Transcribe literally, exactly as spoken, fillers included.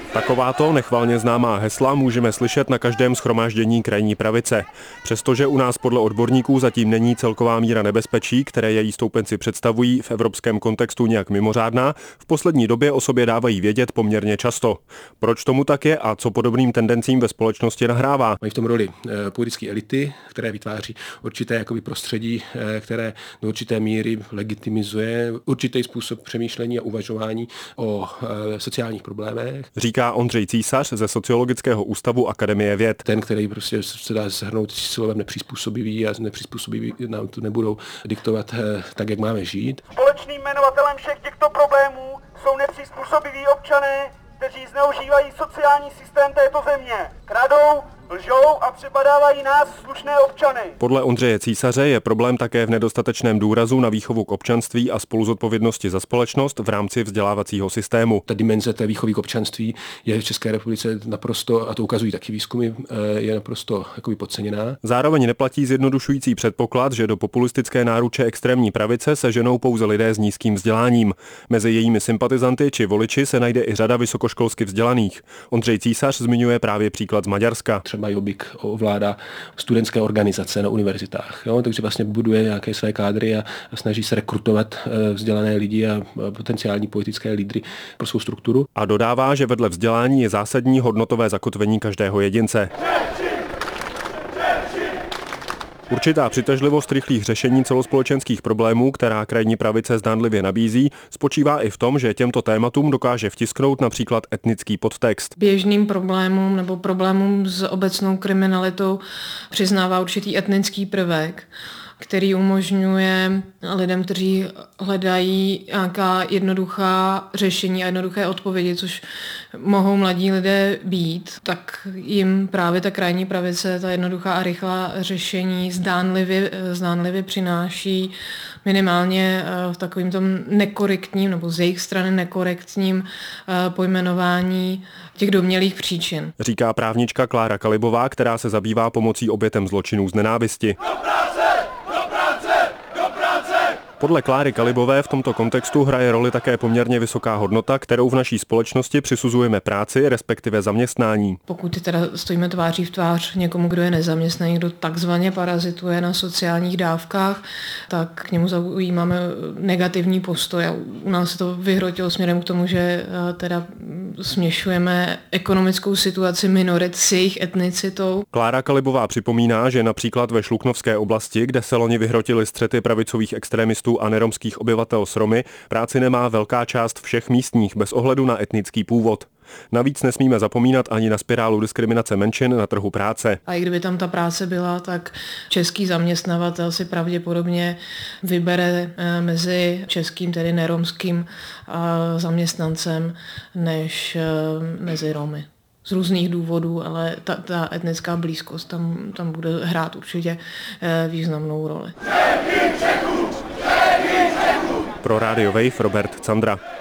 Takováto nechvalně známá hesla můžeme slyšet na každém shromáždění krajní pravice. Přestože u nás podle odborníků zatím není celková míra nebezpečí, které její stoupenci představují, v evropském kontextu nějak mimořádná, v poslední době o sobě dávají vědět poměrně často. Proč tomu tak je a co podobným tendencím ve společnosti nahrává? Mají v tom roli politické elity, které vytváří určité jakoby prostředí, které do určité míry legitimizuje určitý způsob přemýšlení a uvažování o sociálních problémech. Říká Ondřej Císař ze Sociologického ústavu Akademie věd. Ten, který prostě se dá shrnout slovem nepřizpůsobivý a nepřizpůsobiví nám to nebudou diktovat tak, jak máme žít. Společným jmenovatelem všech těchto problémů jsou nepřizpůsobiví občané, kteří zneužívají sociální systém této země. Kradou, lžou a přepadávají nás, slušné občany. Podle Ondřeje Císaře je problém také v nedostatečném důrazu na výchovu k občanství a spoluzodpovědnosti za společnost v rámci vzdělávacího systému. Ta dimenze té výchovy k občanství je v České republice naprosto, a to ukazují taky výzkumy, je naprosto jakoby podceněná. Zároveň neplatí zjednodušující předpoklad, že do populistické náruče extrémní pravice se ženou pouze lidé s nízkým vzděláním. Mezi jejími sympatizanty či voliči se najde i řada vysokoškolsky vzdělaných. Ondřej Císař zmiňuje právě příklad z Maďarska. Třeba Jobbik ovládá studentské organizace na univerzitách, jo? Takže vlastně buduje nějaké své kádry a, a snaží se rekrutovat vzdělané lidi a potenciální politické lídry pro svou strukturu. A dodává, že vedle vzdělání je zásadní hodnotové zakotvení každého jedince. Určitá přitažlivost rychlých řešení celospolečenských problémů, která krajní pravice zdánlivě nabízí, spočívá i v tom, že těmto tématům dokáže vtisknout například etnický podtext. Běžným problémům nebo problémům s obecnou kriminalitou přiznává určitý etnický prvek, který umožňuje lidem, kteří hledají nějaká jednoduchá řešení a jednoduché odpovědi, což mohou mladí lidé být, tak jim právě ta krajní pravice, ta jednoduchá a rychlá řešení zdánlivě, zdánlivě přináší minimálně v takovým tom nekorektním nebo z jejich strany nekorektním pojmenování těch domnělých příčin. Říká právnička Klára Kalibová, která se zabývá pomocí obětem zločinů z nenávisti. Podle Kláry Kalibové v tomto kontextu hraje roli také poměrně vysoká hodnota, kterou v naší společnosti přisuzujeme práci, respektive zaměstnání. Pokud teda stojíme tváří v tvář někomu, kdo je nezaměstnaný, kdo takzvaně parazituje na sociálních dávkách, tak k němu zaujímáme negativní postoj. A u nás se to vyhrotilo směrem k tomu, že teda směšujeme ekonomickou situaci minorit s jejich etnicitou. Klára Kalibová připomíná, že například ve Šluknovské oblasti, kde se loni vyhrotily střety pravicových extremistů a neromských obyvatel s Romy, práci nemá velká část všech místních bez ohledu na etnický původ. Navíc nesmíme zapomínat ani na spirálu diskriminace menšin na trhu práce. A i kdyby tam ta práce byla, tak český zaměstnavatel si pravděpodobně vybere mezi českým, tedy neromským zaměstnancem, než mezi Romy. Z různých důvodů, ale ta, ta etnická blízkost tam, tam bude hrát určitě významnou roli. Pro Radio Wave Robert Candra.